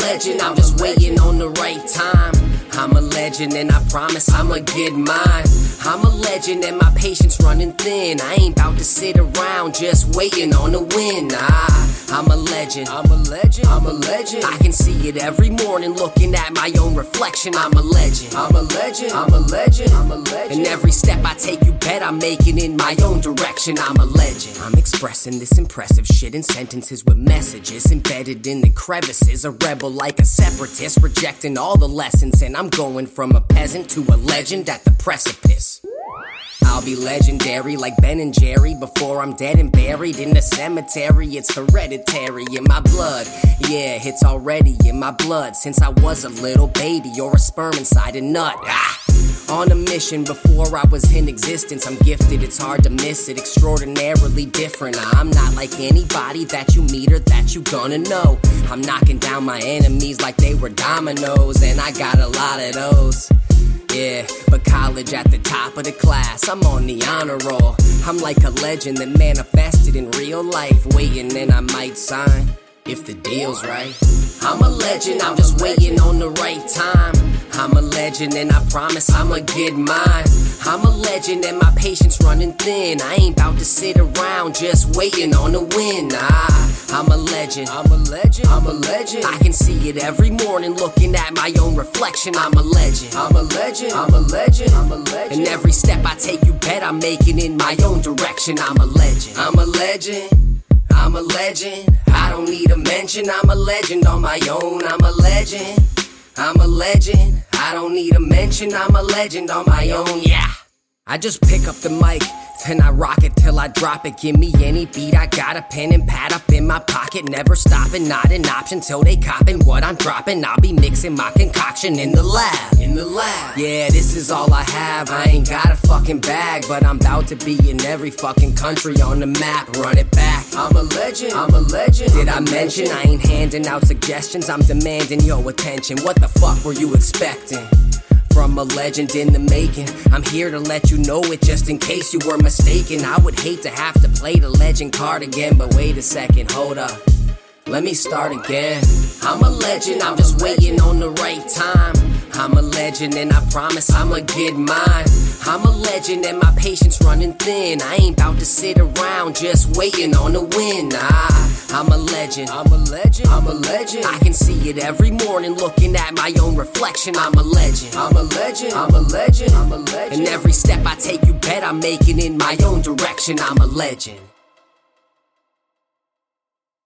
legend, I'm just waiting on the right time. I'm a legend and I promise I'ma get mine. I'm a legend and my patience running thin. I ain't about to sit around just waiting on a win. I'm a legend, I'm a legend, I'm a legend. I can see it every morning looking at my own reflection. I'm a legend, I'm a legend, I'm a legend, I'm a legend. And every step I take, you bet I'm making in my own direction. I'm a legend. I'm expressing this impressive shit in sentences with messages embedded in the crevices. A rebel like a separatist, rejecting all the lessons. And I'm going from a peasant to a legend at the precipice. I'll be legendary like Ben and Jerry before I'm dead and buried in the cemetery. It's hereditary in my blood. Yeah, it's already in my blood since I was a little baby or a sperm inside a nut. On a mission before I was in existence. I'm gifted, it's hard to miss it. Extraordinarily different. I'm not like anybody that you meet or that you gonna know. I'm knocking down my enemies like they were dominoes, and I got a lot of those. Yeah, but college at the top of the class, I'm on the honor roll. I'm like a legend that manifested in real life, waiting and I might sign if the deal's right. I'm a legend, I'm just waiting on the right time. I'm a legend and I promise I'ma get mine. I'm a legend and my patience running thin. I ain't about to sit around just waiting on a win. I'm a legend, I'm a legend, I'm a legend. I can see it every morning looking at my own reflection. I'm a legend, I'm a legend, I'm a legend, I'm a legend. And every step I take, you bet I'm making in my own direction. I'm a legend, I'm a legend, I'm a legend. I don't need a mention, I'm a legend on my own. I'm a legend, I'm a legend. I don't need a mention, I'm a legend on my own, yeah. I just pick up the mic, then I rock it till I drop it. Give me any beat, I got a pen and pad up in my pocket. Never stopping, not an option till they copping what I'm dropping. I'll be mixing my concoction in the lab. In the lab. Yeah, this is all I have. I ain't got a fucking bag, but I'm about to be in every fucking country on the map. Run it back. I'm a legend, I'm a legend. Did I mention I ain't handing out suggestions? I'm demanding your attention. What the fuck were you expecting? From a legend in the making, I'm here to let you know it just in case you were mistaken. I would hate to have to play the legend card again, but wait a second, hold up. Let me start again. I'm a legend, I'm just waiting on the right time. I'm a legend and I promise I'ma get mine. I'm a legend and my patience running thin. I ain't about to sit around just waiting on a win. I'm a legend, I'm a legend, I'm a legend. I can see it every morning looking at my own reflection. I'm a legend, I'm a legend, I'm a legend, I'm a legend. And every step I take, you bet I'm making in my own direction. I'm a legend.